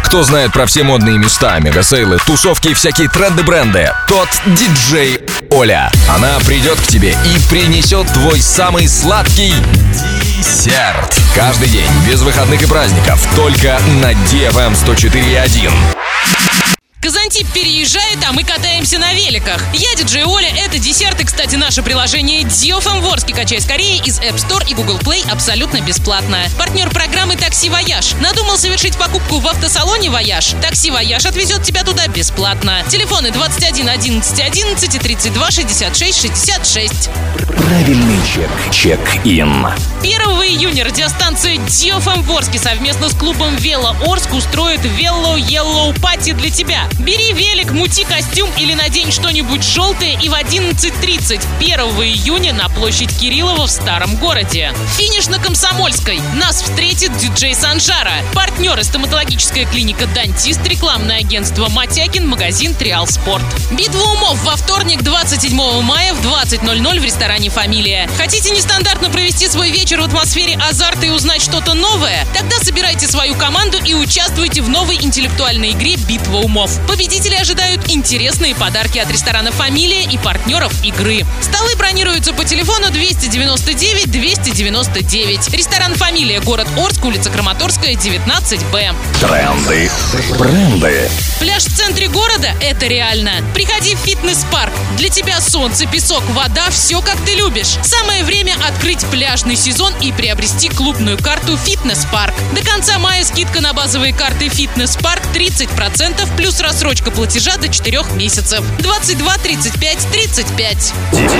Кто знает про все модные места, мегасейлы, тусовки и всякие тренды-бренды, тот диджей Оля. Она придет к тебе и принесет твой самый сладкий десерт. Каждый день, без выходных и праздников, только на DFM 104.1. Казантип переезжает, а мы катаемся на великах. Я диджей Оля, это десерт, и, кстати, наше приложение DFM Ворске качай скорее из App Store и Google Play абсолютно бесплатно. Партнер программы «Такси Вояж». Надумал совершить покупку в автосалоне «Вояж»? «Такси Вояж» отвезет тебя туда бесплатно. Телефоны 21 11 11 и 32 66 66. Правильный чек. Чек-ин. 1 июня радиостанция DFM Ворске совместно с клубом Вело Орск устроит Вело Yellow Пати для тебя. Бери велик, мути костюм или надень что-нибудь желтое и в 11:30 1 июня на площадь Кириллова в Старом Городе. Финиш на Комсомольской. Нас встретит диджей Санжара. Партнеры: стоматологическая клиника «Дантист», рекламное агентство «Матякин», магазин «Триал Спорт». Битва умов во вторник, 27 мая в 20:00 в ресторане «Фамилия». Хотите нестандартно провести свой вечер в атмосфере азарта и узнать что-то новое? Тогда собирайте свою команду и участвуйте в новой интеллектуальной игре «Битва умов». Победители ожидают интересные подарки от ресторана «Фамилия» и партнеров игры. Столы бронируются по телефону 299 299. Ресторан «Фамилия», город Орск, улица Краматорская, 19Б. Тренды. Бренды. Пляж в центре города – это реально. Приходи в фитнес-парк. Для тебя солнце, песок, вода – все как ты любишь. Самое время открыть пляжный сезон и приобрести клубную карту «Фитнес-парк». До конца мая скидка на базовые карты «Фитнес-парк» 30% плюс рассрочка платежа до 4 месяцев. 22 35 35.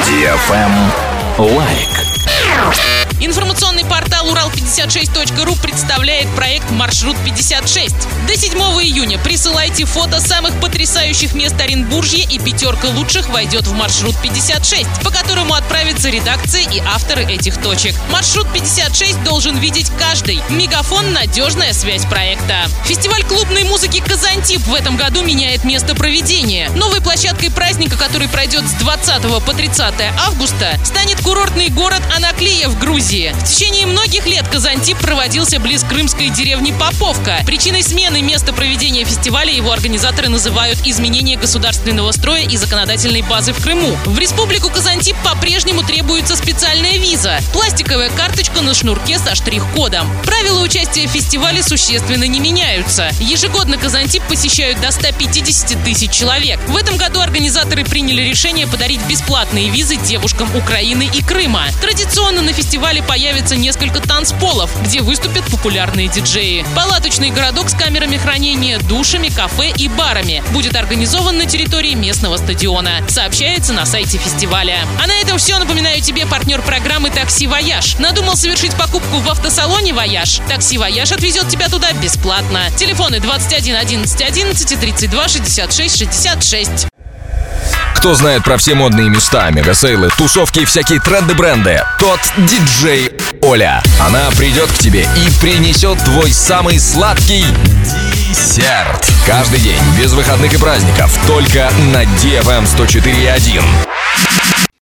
DFM Лайк. Информационный портал Урал56.ру представляет проект «Маршрут 56». До 7 июня присылайте фото самых потрясающих мест Оренбуржья, и 5 лучших войдет в «Маршрут 56», по которому отправится редакция и авторы этих точек. «Маршрут 56» должен видеть каждый. Мегафон — надежная связь проекта. Фестиваль клубной музыки «Казантип» в этом году меняет место проведения. Новой площадкой праздника, который пройдет с 20 по 30 августа, станет курортный город Анаклия в Грузии. В течение многих лет Казантип проводился близ крымской деревни Поповка. Причиной смены места проведения фестиваля его организаторы называют изменение государственного строя и законодательной базы в Крыму. В республику Казантип по-прежнему требуется специальная виза – пластиковая карточка на шнурке со штрих-кодом. Правила участия в фестивале существенно не меняются. Ежегодно Казантип посещают до 150 тысяч человек. В этом году организаторы приняли решение подарить бесплатные визы девушкам Украины и Крыма. Традиционно на фестивале появится несколько танцполов, где выступят популярные диджеи. Палаточный городок с камерами хранения, душами, кафе и барами будет организован на территории местного стадиона. Сообщается на сайте фестиваля. А на этом все. Напоминаю тебе партнер программы «Такси Вояж». Надумал совершить покупку в автосалоне «Вояж»? «Такси Вояж» отвезет тебя туда бесплатно. Телефоны 21 11 11 и 32 66 66. Кто знает про все модные места, мегасейлы, тусовки и всякие тренды-бренды, тот диджей Оля. Она придет к тебе и принесет твой самый сладкий десерт. Каждый день, без выходных и праздников, только на DFM 104.1.